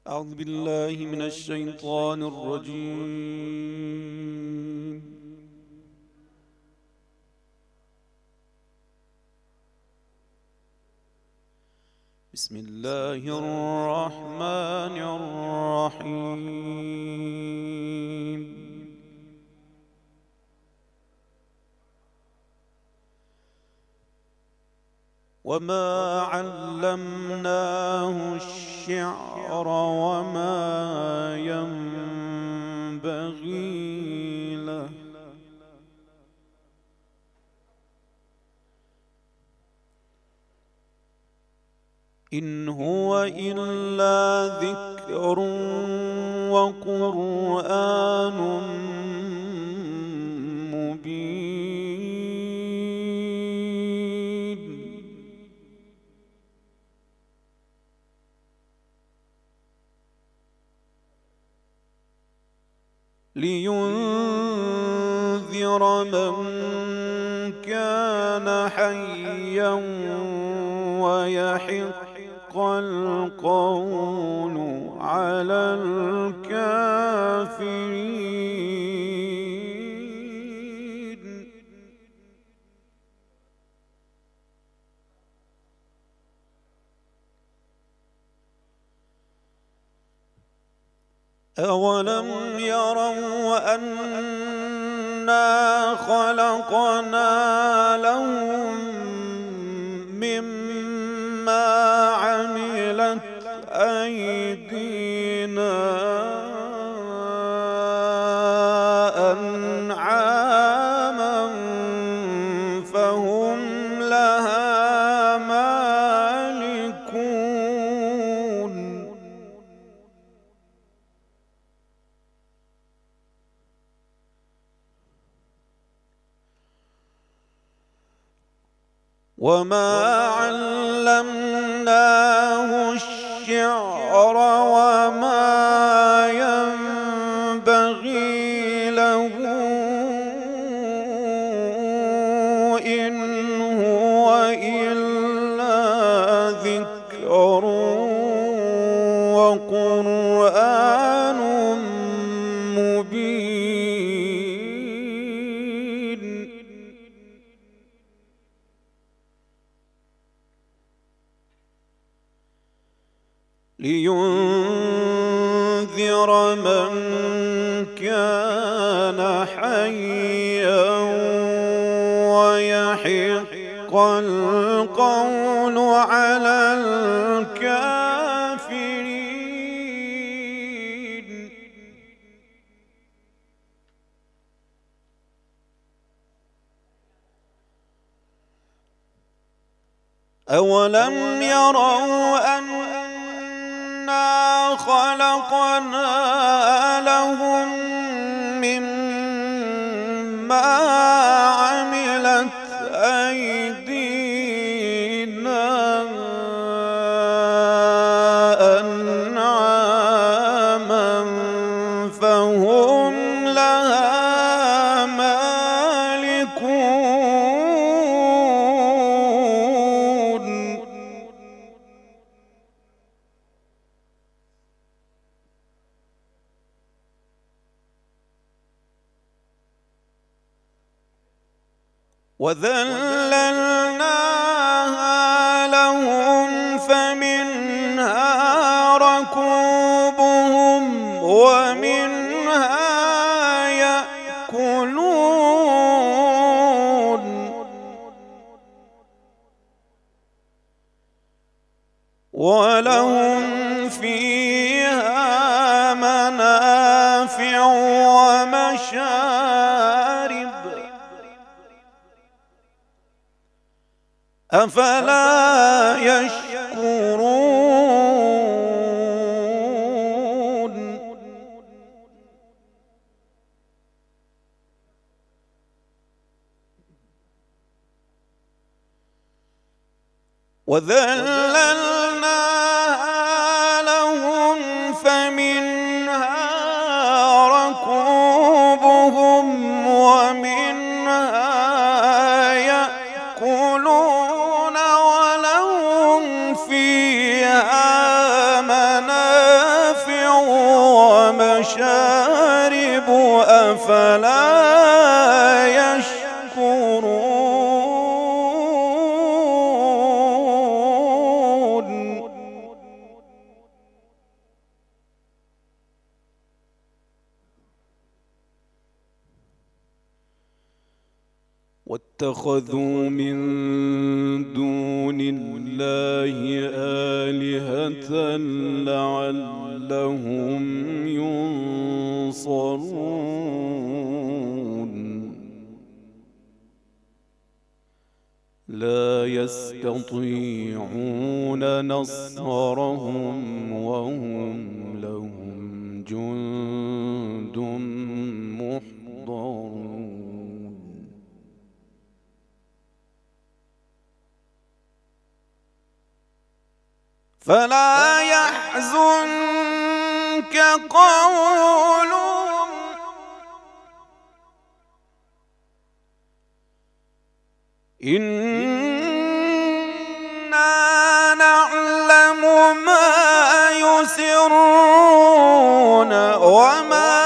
أعوذ بالله من الشيطان الرجيم. بسم الله الرحمن الرحيم. وما علمناه الشعر وما ينبغي له إن هو إلا ذكر وقرآن مبين لينذر من كان حيا ويحق القول على الكافرين. أولم يروا أنا خلقنا لهم مما عملت أيدينا أنعاما فهم لها مالكون. وما علمناه الشعر وما ينبغي له إن هو إلا ذكر وقرآن مبين لينذر من كان حيا ويحق القول على الكافرين. أولم يروا أنا خلقنا لهم مما عملت أيدينا أنعاما فهم لها مالكون. وذللناها لهم فمنها ركوبهم ومنها يأكلون ولهم فيها منافع ومشارب أفلا يشكرون. وذللناها لهم فمنها ركوبهم ومنها يأكلون ولهم فيها منافع المشارب أفلا يشكرون واتخذوا من دون الله آلهة لعلهم ينصرون لا يستطيعون نصرهم وهم لهم جند محضرون فلا يحزنك قولهم إنا نعلم ما يسرون وما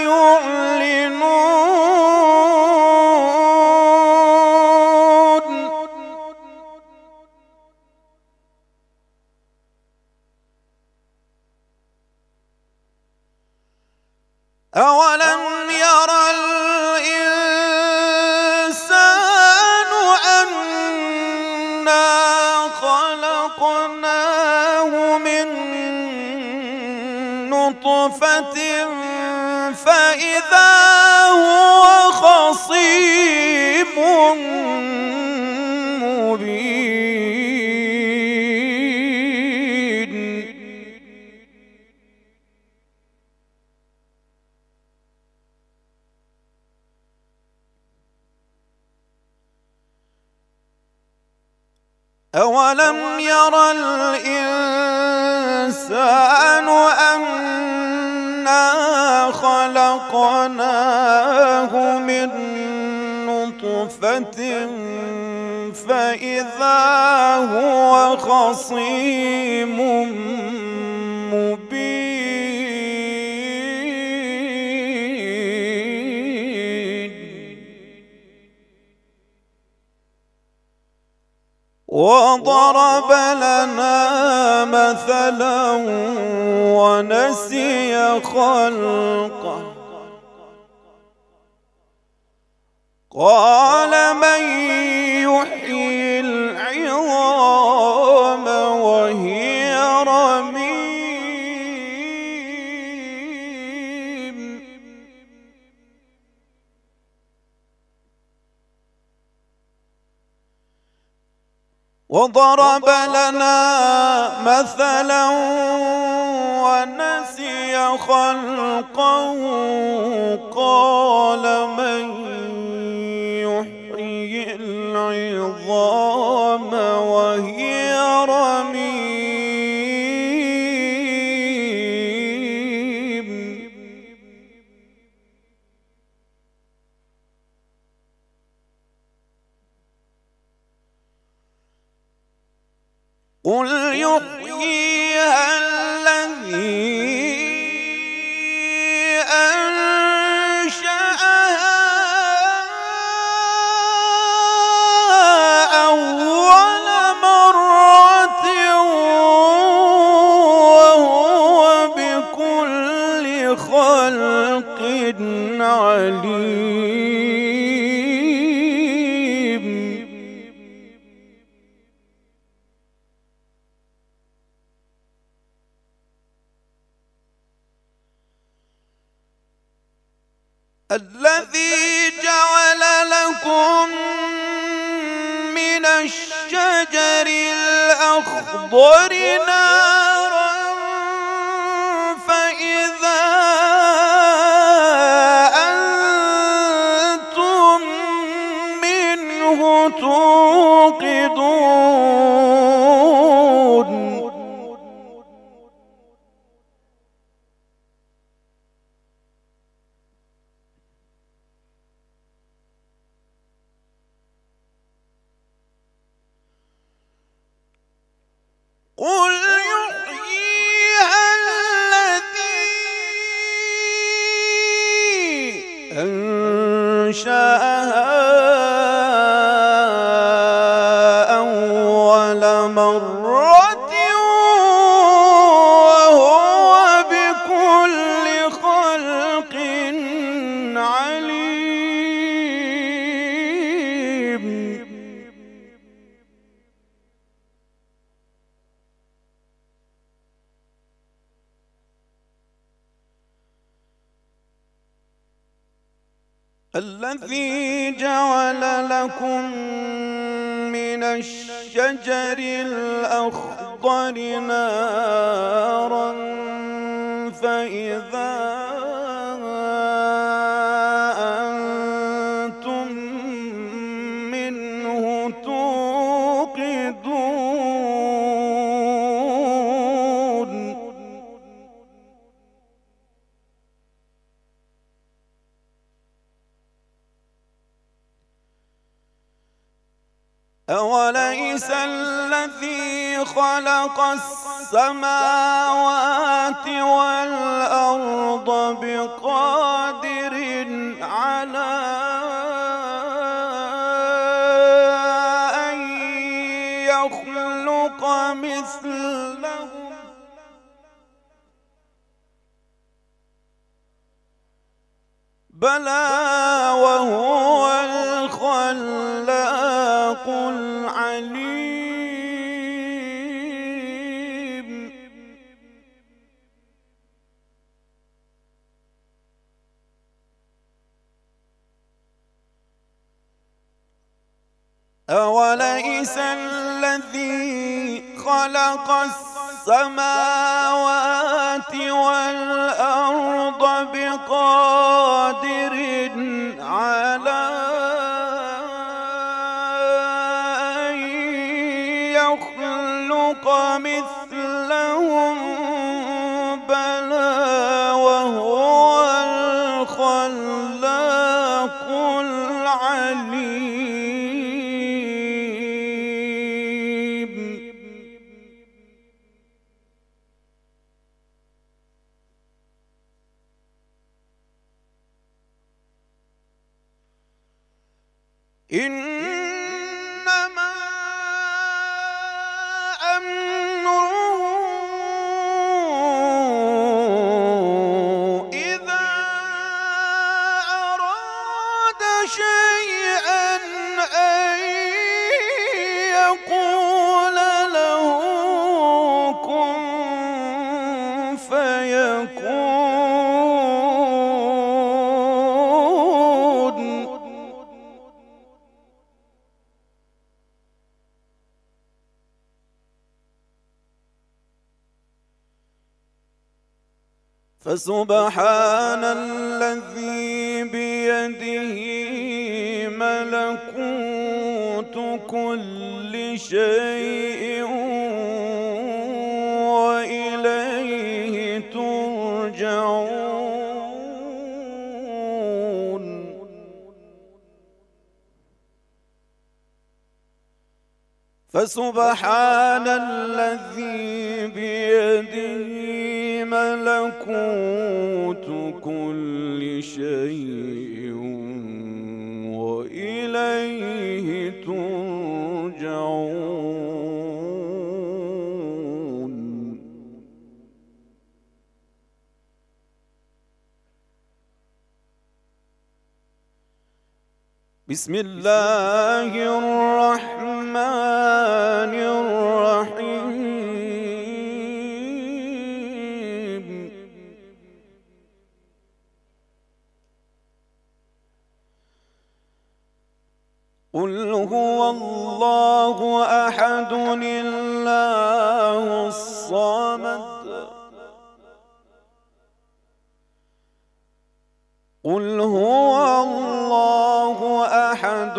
أولم ير الإنسان أنا خلقناه من نطفة فإذا هو خصيم مبين أولم ير الإنسان أنا خلقناه من نطفة فإذا هو خصيم مبين وضرب لنا مثلا ونسي خلقه قال من يحيي العظام وهي رميم وضرب لنا مثلا ونسي خلقه قال من يحيي العظام وهي رميم قل يحييها الذي أنشأها أول مرة وهو بكل خلق عليم الذي جعل لكم من الشجر الأخضر نارا فإذا أنتم منه توقدون قل يحييها الذي أنشأها أول مرة وهو بكل خلق عليم. الذي جعل لكم من الشجر الأخضر نارا فإذا أنتم منه توقدون. أوليس الذي خلق السماوات والأرض بقادر على أن يخلق مثلهم؟ بلى وهو الخلاق العليم. أوليس الذي خلق السماوات والأرض بقادر على أن يخلق مثلهم؟ بلى وهو الخلاق العليم. إنما أمره إذا أراد شيئا أن يقول له كن فيكون. فسبحان الذي بيده ملكوت كل شيء وإليه ترجعون. فسبحان الذي بيده ملكوت كل شيء وإليه ترجعون. بسم الله الرحمن الرحيم. قل هو الله أحد الله الصمد. قل هو الله أحد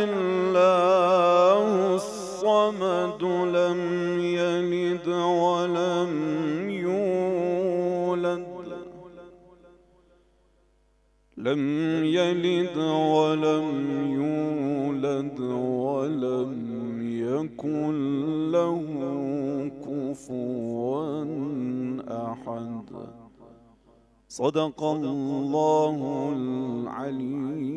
الله الصمد لم يلد ولم يولد ولم يكن له كفوا أحد. صدق الله العلي